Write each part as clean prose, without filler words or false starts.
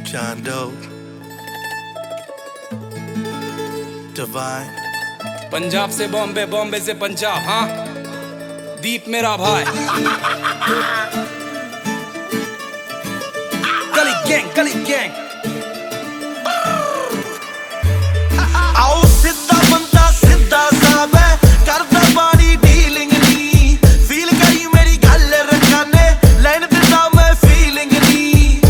John Doe, Divine. Punjab से बॉम्बे, बॉम्बे से पंजाब, हाँ दीप मेरा भाई। गली गैंग आओ सिद्धा बंदा सिद्धा साहब है, करदा बाड़ी डीलिंग नी, फील करी मेरी गल रखाने, लैन दिता मैं फीलिंग नी।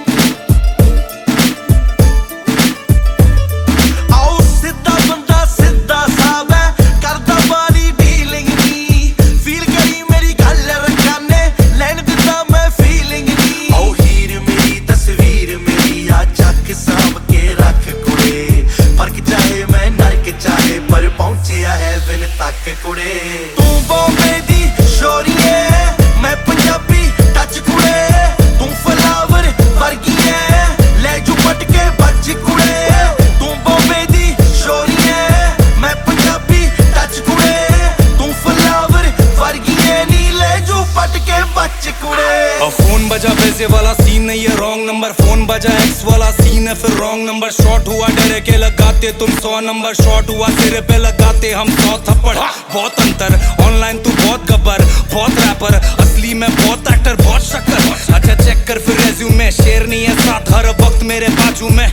आओ सिद्धा बंदा सिद्धा साहब है, करदा बाड़ी डीलिंग नी, फील करी मेरी गल रखाने, लैन दिता मैं फीलिंग नी। आओ हीर मेरी तस्वीर मेरी आ चक सांभ के रख कुड़े, फर्क चाहे मैं नरक चाहे पर पहुंचिया है विन तक कुड़े। तू बॉम्बे दी शोरी है, मैं पंजाबी टच कुड़े, तू फ्लावर वर्गी है, ले जू पट के बच कुड़े। तू बॉम्बे दी शोरी है, मैं पंजाबी टच कुड़े, तू फ्लावर वर्गी है, नी ले जू पट के बच कुड़े। फोन बजा पैसे वाला सीन नहीं है, रॉन्ग नंबर। फोन बजा एक्स वाला सीन है, फिर रॉन्ग नंबर। शॉट हुआ डरे के लगाते तुम 100 नंबर, शॉट हुआ सिरे पे लगाते हम 100 थप्पड़। बहुत अंतर, ऑनलाइन तू बहुत गब्बर, बहुत रैपर, असली में बहुत एक्टर, बहुत शक्कर। अच्छा चेक कर फिर रेज्यूमे, शेर नहीं है साथ हर वक्त मेरे बाजू में।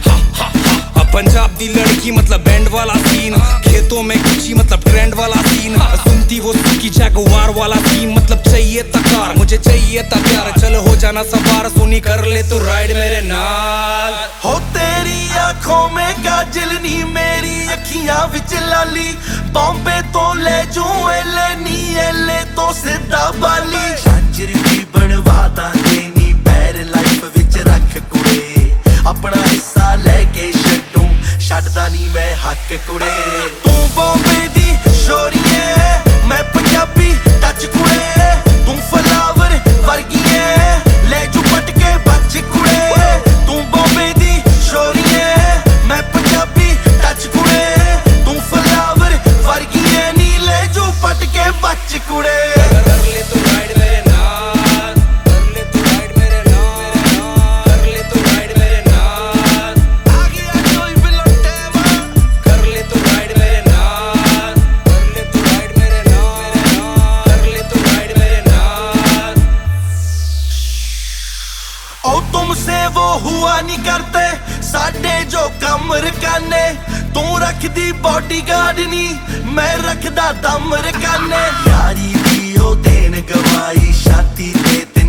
अब पंजाब दी लड़की मतलब बैंड वाला सीन, खेतों में गुच्छी मतलब ट्रेंड वाला सीन, सुनती वो सुखी जगुआर वाला सीन, मतलब चाहिए तकार मुझे चाहिए ता प्यार। चल हो जाना सवार, सुनी कर ले तू राइड मेरे नाल। हो तेरी आंखों में काजल नी, मेरी अखियां विच लाली, बॉम्बे तो ले जू एले नी, एले तो सीधा बाली। झांझर भी बनवा दांगे नी, पैर लाइफ विच रख कुड़े, अपना हिस्सा लेके छड्डू, छड्डदा नी मैं हक कुड़े। तू बॉम्बे दी शोरी है, मैं पंजाबी टच कुड़े, तू फ्लावर वर्गी है, ले जू पट के बच कुड़े। तू बॉम्बे दी शोरी है, मैं पंजाबी टच कुड़े, तू फ्लावर वर्गी है, नी ले जू पट के बच कुड़े। कर ले तू राइड मेरे नाल, कर ले तू राइड मेरे नाल, कर ले तू राइड मेरे नाल, आ गया कोई बिलोटेवा, कर ले तू राइड मेरे नाल, कर ले तू राइड मेरे नाल, कर ले तू राइड मेरे नाल। ओ तुमसे वो हुआ नहीं करते साडे जो कम रकाने, तू रखदी बॉडीगार्ड नी, मैं रखदा दम रकाने। यारी दी ओ देन गवाई छाती ते